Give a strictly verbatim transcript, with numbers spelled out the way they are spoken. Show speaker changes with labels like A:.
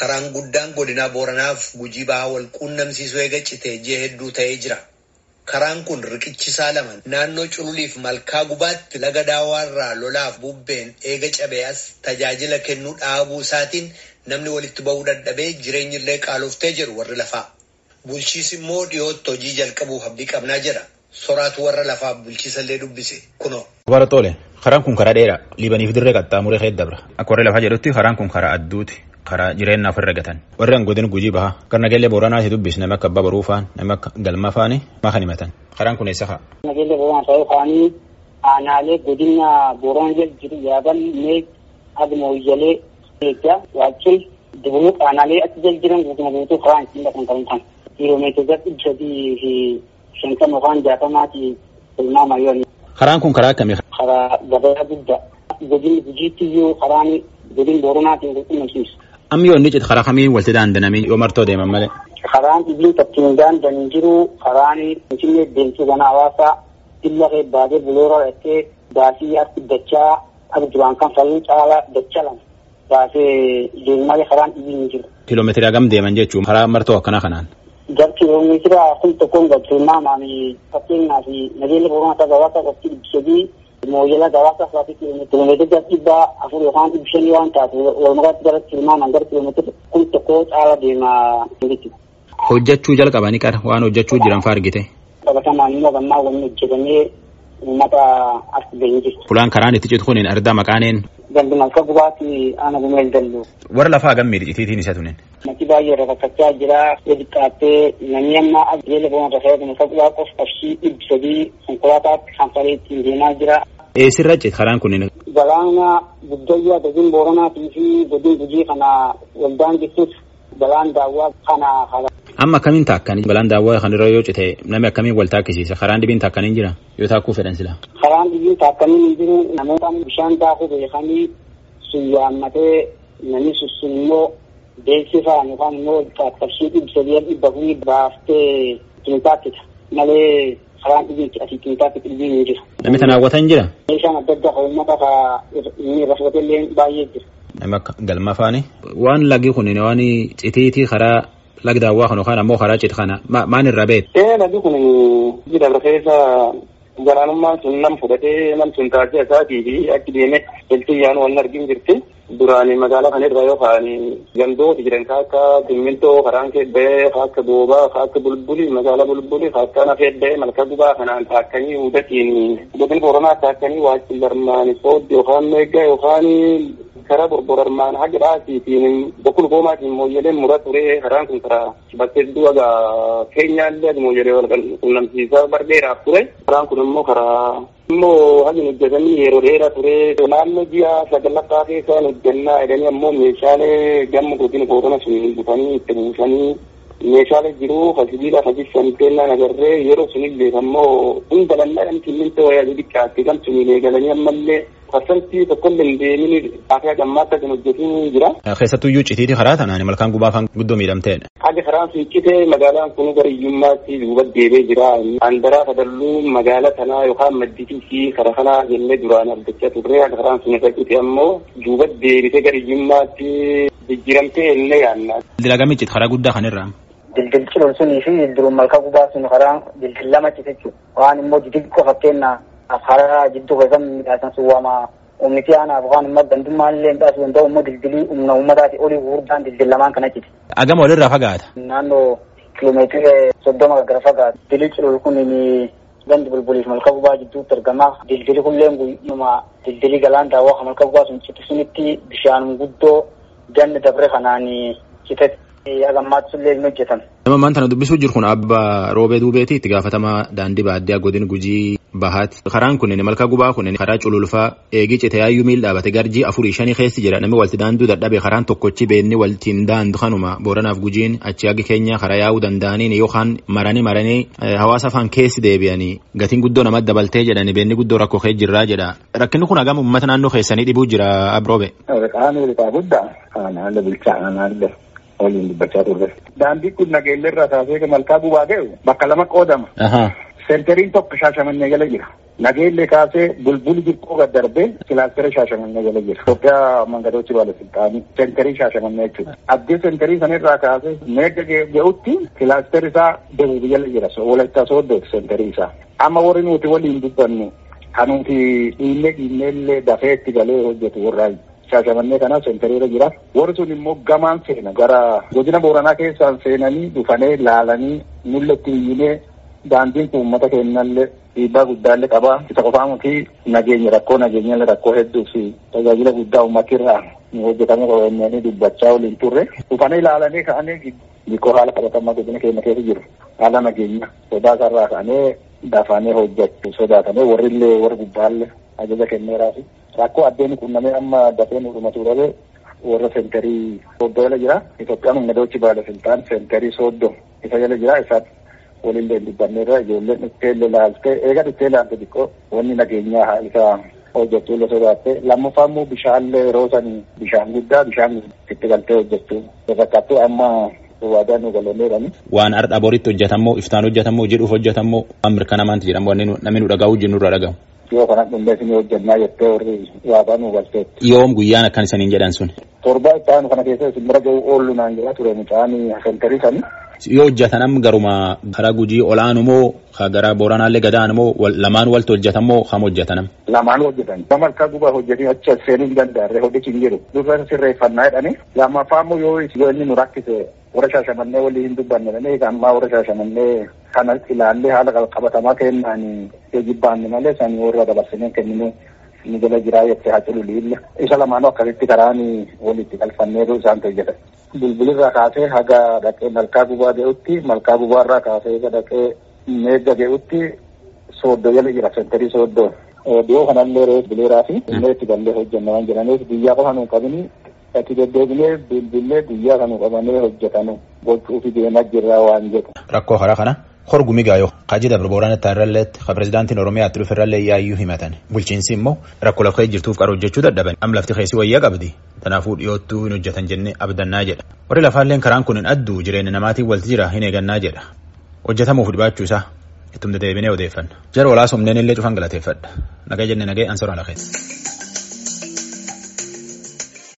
A: karaan guddaan godina Booranaaf Gujii Bahaa wal quunnamsiisuu eegaccite ji'a hedduu ta'ee jira. Karaan kun riqichisaa lama naannoo Cululiif Malkaa Gubaatti laga Daawaarraa lolaaf bubbeen eega cabeeyas tajaajila kennuu dhaabuu isaatiin namni walitti ba'uu dadhabee jireenyi illee qaalooftee jiru warri lafaa. Bulchiisi immoo dhiyootti hojii jalqabuuf abdii qabnaa jedha. Soraatu warra lafaa bulchiisa illee dubbise kunoo.
B: Barattoole karaan kun karaa dheeraa Liibaniif dirree qaxxaamuree keessa dabra. Akka warri lafaa jedhutti karaan kun karaa adduuti. Karaa jireenyaaf irra gatan warri godina Gujii Bahaa kan nageellee Booranaa dubbis nama akka Abbaa Baruu faan nama akka Galmaa faani maaka himatan karaan kun eessa fa'a?
C: Nageellee Booranaa ta'uu faanii aanaalee godina Booranaa jiru yaaban mee agmooyyalee eeggaa waachuu dibuu aanaalee achi jala jiran guutuma guutuu karaan ittiin dhaqan kan ta'an kiiloomeetira sadii fi shantama afaan jaatamaati tilmaama yoo
B: karaan kun karaa akkamii?
C: Karaa gabaa guddaa godina Gujiitti iyyuu karaan godina Booranaatiin qulqullumsiisa.
B: Ammi yoonni cite karaa kamii walitti daandanamii yoo martoo deeman malee.
C: Karaan ibliin ittiin daandan jiru karaan Finfinnee deemtuu gana hawaasaa illa baadee buloora dhattee baasii as dachaa akka duraan kan falluu caalaa dacha lama baasee deemalee karaan ibliin jiru.
B: Kiiloomeetira hagam deeman jechuun karaa martoo akkanaa kanaan.
C: Gar kiiloomeetira kun tokkoon galchuumaa fakkeenyaaf nageenya Booranaa gabaasa qofti ibsadii mooyela gabaasa fa'aati kiiloomeetira dhibbaa afur yookaan dhibba shanii waan taatu walumatti gara tilmaamaan gara kiiloomeetira kun tokko caala deemaa jirti.
B: Hojjechuu jalqabanii qara waan hojjechuu jiran fa'aa argite.
C: Qabatamaan immoo gammaa wanni hojjetamee uummata as ga'ee jiru.
B: Fulaan karaan itti citu kun ardaa maqaaneen.
C: Gandi Malkaa Gubaatti aana gumeel dallu.
B: Warra lafaa gammii itiitiin isa tunen.
C: Mati baay'ee rakkachaa jira. Gadi qaattee namni amma Nageellee Booranaa fayyadamu Malkaa Gubaa qof qabsii dhibba sadii konkolaataatti hanfalee ittiin deemaa jira.
B: Eessirra cite karaan kun?
C: Galaana guddayyaa godina Booranaatii fi godina Gujii kana waldaan gidduutti balaan daawwaa kana haala.
B: Amma akkamiin taakkanii balaan daawwaa kanarra yoo cite namni akkamiin wal taakkisiisa karaan dhibiin taakkanii jira yoo taakkuu fedhan sila.
C: Karaan dhibiin taakkanii hin jiru namoota bishaan daakuu beekanii sun yaammatee namni sun immoo beeksifaan yookaan immoo qabsii dhibba sadii dhibba afurii baaftee taakkita malee karaan dhibiin asii taakkita dhibiin hin jiru.
B: Namni sana hawwatan jira?
C: Meeshaan adda addaa uummata inni irra fudhatellee baay'ee jira.
B: Nama akka Galmaa faani waan lagi kun waan citiitii karaa lag daawwaa kan yookaan ammoo karaa cite kana maan irra beet?
D: Ee lagi kun jira keessa galaanummaan sun nam fudhatee nam sun taatee isaatii fi akki deeme iltii yaan waan argin jirti. Duraanii magaalaa kanarra yookaan gandooti jiran akka Simmintoo karaan keebbee akka Goobaa akka Bulbuli magaalaa Bulbuli akka Nafeeddee Malkaa Gubaa kanaan taakkanii hudatiin godina Booranaa taakkanii waachii barmaani sooddi yookaan meeggaa yookaan karaa borborarmaan haga dhaasiitiin bokkul goomaatiin mooyyeleen mura turee karaan kun karaa bakkee du'a keenyaallee mooyyelee wal quunnamsiisaa bardheeraaf ture. Karaan kun immoo karaa immoo hagi hojjetanii yeroo dheeraa ture naannoo ji'a sagalaffaa keessaa hojjannaa jedhanii ammoo meeshaalee gamma godina Booranaa sun butanii itti buusanii meeshaalee jiru hasibiidhaa hasisan kennaan agarree yeroo sunillee ammoo hunda lallaadan Simmintoo wayyaa xixiqqaatti gamsumiilee galanii ammallee parsantii tokkollee hin deemin akka gammaatti kan hojjetuu jira.
B: Keessattuu iyyuu citiiti karaa tanaan Malkaan Gubaa kan guddoo miidhamteedha.
D: Haga karaan sun cite magaalaan kun gara iyyummaatti duuba deebee jira. Andaraa fadalluu magaalaa kanaa yookaan madditii fi karaa kanaa jennee duraan argachaa turre haga karaan sun irra cite ammoo duuba deebitee gara iyyummaatti jijjiiramtee illee yaanna.
B: Dilagami cite karaa guddaa kanirraa.
C: Dildil ciloon sunii fi dildiluun Malkaa Gubaa sun karaa dildil lama cite jechuudha. Waan immoo xixiqqoo fakkeenyaa karaa jidduu keessan midhaasan sun waama ummiti aanaaf waan immoo gandummaan illee midhaasu danda'u immoo dildilii humna uummataati olii gurguddaan dildil lamaan kana cite.
B: Agama walirraa fagaata?
C: Naannoo kiiloomeetira soddoma gara fagaata. Dildilii ciloon kun gandi Bulbuliif Malkaa Gubaa jidduutti argama. Dildilii kulleen guyyuma dildilii galaan daawwaa Malkaa Gubaa sun cite sunitti bishaan guddoo ganni dabre kanaan cite. Agammaatti sullee hin hojjetan.
B: Nama maanta na dubbisuu jiru kun Abbaa Roobee Duubeeti itti gaafatamaa daandii baadiyyaa godina Gujii Bahaati. Karaan kun Malkaa Gubaa kun karaa cululfaa eegii cite yaayyuu miil dhaabate garjii afurii shanii keessi jira namni walti daanduu dadhabe karaan tokkochi beekni waltiin daandu kanuma Booranaaf Gujiin achi hagi keenya karaa yaa'uu danda'aniin yookaan maranii maranii hawaasa afaan keessi deebi'anii gatiin guddoo namatti dabaltee jedhani beekni guddoo rakkoo kee jirraa jedha. Rakkinni kun hagam uummata naannoo keessanii dhibuu jira Abbaa Roobee.
D: Qaamni liqaa guddaa kanaan bilchaanaan waliin dubbachaa turre. Daandii kun Nageellee irraa kaasee Malkaa Gubaa ga'u bakka lama qoodama. Seentariin tokko Shaashamannee jala jira.
E: nageellee kaasee bulbuli jirqoo gad darbee kilaastera Shaashamannee jala jira. Itoophiyaa mangadochi baalasiltaanii seenterii Shaashamannee jechuudha. Addee seenterii sanirraa kaasee meegga ga'utti kilaaster isaa deebiin jala jira. Walaayittaa Sooddoo seenterii isaa. Amma warri nuti waliin dubbannu kanuuti dhiillee dhiilleellee dafee itti galee hojjetu warraa Shaashamannee kana seentariirra jira. Warri sun immoo gamaan seena gara godina Booranaa keessaan seenanii dhufanii laalanii mul'atti iyyinee daandiin kun uummata keenyallee dhiibbaa guddaallee qaba. Isa qofaa fi nageenya rakkoo nageenyallee rakkoo hedduu fi tajaajila guddaa uummatirraa hojjetamee qabamanii dubbachaa waliin turre. Dhufanii ilaalanii ka'anii biqoo haala qabatamaa godina keenya keessa jiru. Haala nageenya sodaa sarraa ka'anii daafanii hojjechuu sodaatanii warrillee warri gubbaallee ajaja kenneeraafi. Rakkoo addeen qunnamee amma dafee nuudhuma turre warra seentarii Sooddoo jala jira. Itoophiyaan mangadochi baalasiltaan seentarii Sooddoo isa jala jira. Isaan waliin dubbanneerra ijoolleen itti laaltee eega itti laalte xiqqoo wanni nageenyaa isa hojjechuu la sodaatte. Lammaffaa immoo bishaanlee roosanii bishaan guddaa bishaan itti galtee hojjechuu fakkaattuu amma waadaan nu galonneerani.
B: Waan ardhaa boritti hojjetamoo iftaan hojjetamoo jedhuuf hojjetamoo waan mirkanamaanti jedhamu wanni namni nu dhagahu jennurra dhagahu.
E: Yoo kana dhumbeessinii hojjennaa jettee warri waadaan nu galteetti.
B: Yoom guyyaan akkan isaniin jedhan sun?
E: Torbaa itti aanu kana keessa isin bira ga'u oollu naan jedhaa ture mucaanii seentarii sanii.
B: Yoo hojjetanam garuma karaa Gujii olaanu moo gara Booranaallee gadaan moo lamaan waltu hojjetamoo kam hojjetanam?
E: Lamaan hojjetan. Nama harkaa gubaa hojjetanii achi seenuu hin danda'arre hojjechi hin jiru. Durra sirreeffannaa jedhanii lammaffaa immoo yoo yoo inni nu rakkise warra Shaashamannee walii hin dubbanne ammaa warra Shaashamannee kana ilaallee haala qabatamaa kennaan jibbaanne malee san warra dabarsinee kenninu ni jala jiraa jettee haa cululiille. Isa lamaanuu akkasitti karaan walitti galfanneeru isaan hojjetan. Bulbulirraa kaasee haga dhaqee malkaa gubaa ga'utti malkaa gubaarraa kaasee haga dhaqee meegga ga'utti Sooddoo jala jira seentarii Sooddoo. Dhiyoo kanallee reef bileeraa fi illee itti gallee hojjenna waan jedhaniif biyyaa qofa nuun qabini itti deddeebinee bilbilee biyyaa kan qabanee hojjetanu gochuufi deemaa jirraa waan jedhu.
B: Rakkoo karaa kana horgumi gaayoo kaji dabra Booranaa irralleetti ka pirezidaantiin Oromiyaa itti dhufirrallee yaayyuu himatan. Bulchiinsi immoo rakkoo lafa jirtuuf qaroo hojjechuu dadhaban. Am lafti keessi wayyaa qabdi. Kanaafuu dhiyoottuu hin hojjetan jennee abdannaa jedha. Warri lafaalleen karaan kun hin adduu jireenya namaatiin walti jira hin eegannaa jedha. Hojjetamuuf dhibaachuu isaa ittum dedeebinee odeeffanna. Jara walaasumneen illee cufan galateeffadha. Nagaa jenne nagee ansoora lakeessa.